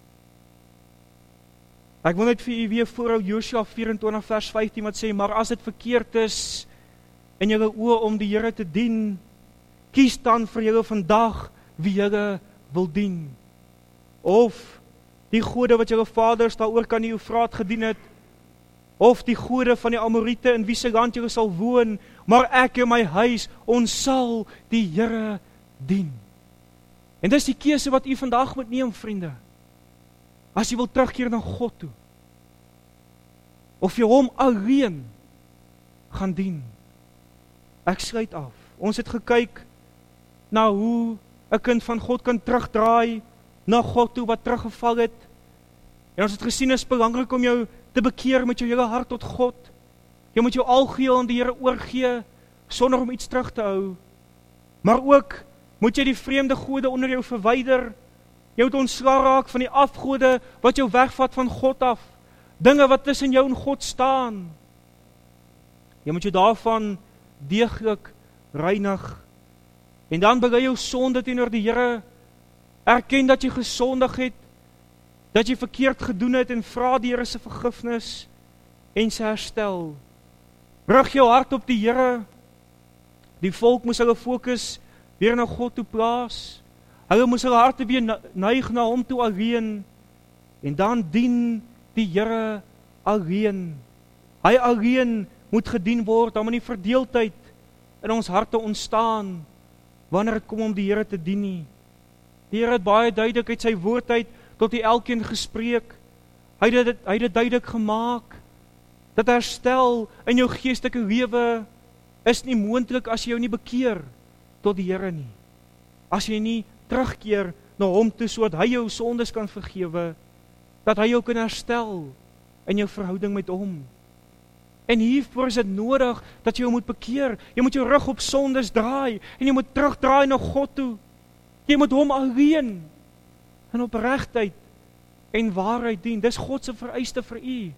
Ek wil net vir u weer voorhou Josua 24 vers 15 wat sê, maar as dit verkeerd is in julle oë om die Here te dien, kies dan vir julle vandag wie julle wil dien. Of die gode wat julle vaders daaroor kan die Eufraat gedien het, of die gode van die Amorite in wie se land julle sal woon, maar ek en my huis, ons sal die Here dien. En dis die keuse wat u vandag moet neem, vriende. As jy wil terugkeer na God toe, of jy hom alleen gaan dien. Ek sluit af. Ons het gekyk na hoe 'n kind van God kan terugdraai na God toe wat teruggeval het. En ons het gesien, is belangrik om jou te bekeer met jou hele hart tot God. Jy moet jou algeheel aan die Here oorgee, sonder om iets terug te hou. Maar ook moet jy die vreemde gode onder jou verwyder. Jy moet ontslae raak van die afgode wat jou wegvat van God af. Dinge wat tussen jou en God staan. Jy moet jou daarvan deeglik reinig. En dan bely jou sonde teenoor die Here. Erken dat jy gesondig het, dat jy verkeerd gedoen het en vra die Here se vergifnis en sy herstel. Rig jou hart op die Here. Die volk moes hulle fokus weer na God toe plaas. Hulle moes hulle harte weer neig na hom toe alleen. En dan dien die Here alleen. Hy alleen moet gedien word, dan moet die verdeeldheid in ons harte ontstaan wanneer dit kom om die Here te dien nie. Die Here het baie duidelik uit sy woord uit tot die elkeen gespreek. Hy het dit duidelik gemaak dat herstel in jou geestelike lewe is nie moontlik as jy jou nie bekeer tot die Here nie. As jy nie terugkeer na hom toe sodat hy jou sondes kan vergewe, dat hy jou kan herstel in jou verhouding met hom. En hiervoor is dit nodig dat jy jou moet bekeer. Jy moet jou rug op sondes draai en jy moet terugdraai na God toe. Jy moet hom alleen in opregtheid en waarheid dien. Dis God se vereiste vir u.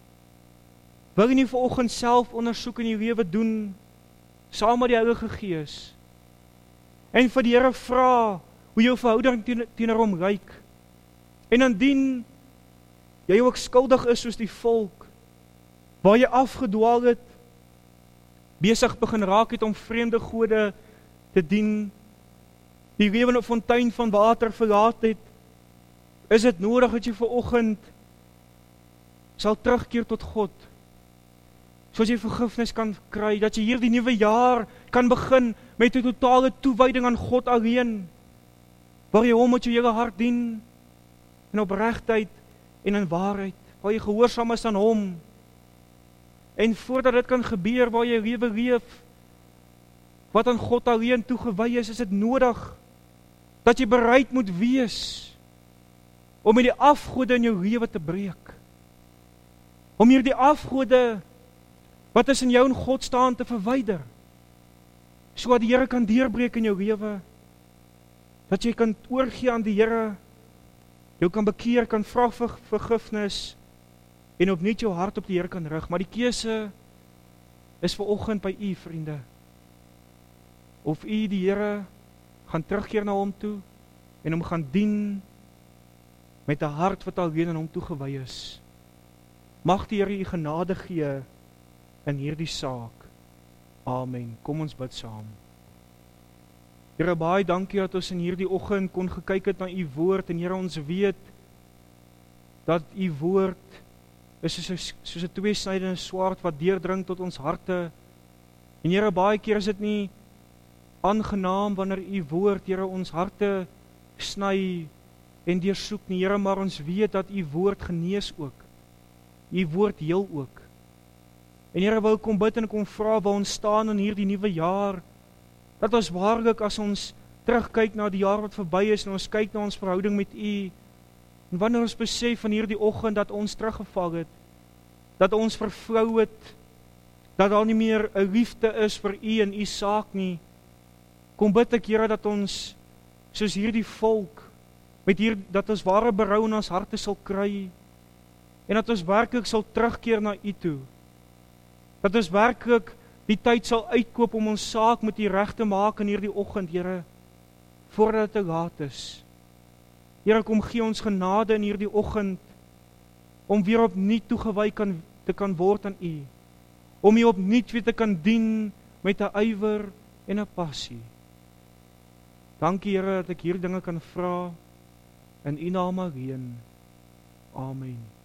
Wil jy nie vanoggend self ondersoek in jou lewe doen saam met die Heilige Gees en vir die Here vra hoe jou verhouding teenoor hom lyk? En indien jy ook skuldig is soos die volk, waar jy afgedwaal het, besig begin raak het om vreemde gode te dien, die lewende fontein van water verlaat het, is dit nodig dat jy vanoggend sal terugkeer tot God, soos jy vergifnis kan kry, dat jy hierdie nuwe jaar kan begin met 'n totale toewyding aan God alleen, waar jy hom met jou hele hart dien, in opregtheid en in waarheid, waar jy gehoorsaam is aan hom. En voordat dit kan gebeur, waar jy lewe leef, wat aan God alleen toegewy is dit nodig, dat jy bereid moet wees, om hierdie afgode in jou lewe te breek. Om hierdie afgode, wat tussen jou en God staan, te verwyder, sodat die Here kan deurbreek in jou lewe, dat jy kan oorgee aan die Here, jou kan bekeer, kan vra vir vergifnis, en opnuut jou hart op die Here kan rig. Maar die keuse is vanoggend by u, vriende. Of u die Here gaan terugkeer na hom toe, en hom gaan dien, met 'n hart wat alleen aan hom toegewy is. Mag die Here u genade gee in hierdie saak. Amen. Kom ons bid saam. Here, baie dankie dat ons in hierdie oggend kon gekyk het na u woord, en Here, ons weet dat u woord is soos 'n tweesnydende swaard wat deurdring tot ons harte. En Here, baie keer is dit nie aangenaam wanneer u woord, Here, ons harte sny en deursoek nie, Here, maar ons weet dat u woord genees ook. U woord heel ook. En Here, wil kom bid en kom vra waar ons staan in hierdie nuwe jaar, dat ons waarlik as ons terugkyk na die jaar wat verby is en ons kyk na ons verhouding met U, en wanneer ons besef van hierdie oggend dat ons teruggeval het, dat ons vervlou het, dat daar nie meer 'n liefde is vir U en U saak nie, kom bid ek, Here, dat ons soos hierdie volk dat ons ware berou in ons harte sal kry, en dat ons werklik sal terugkeer na U toe, dat ons werklik die tyd sal uitkoop om ons saak met U reg te maak in hierdie oggend, Here, voordat dit te laat is. Here, kom gee ons genade in hierdie oggend, om weer opnuut toegewy te kan word aan U, om U opnuut weer te kan dien met 'n ywer en 'n passie. Dankie, Here, dat ek hierdie dinge kan vra in U naam alleen. Amen.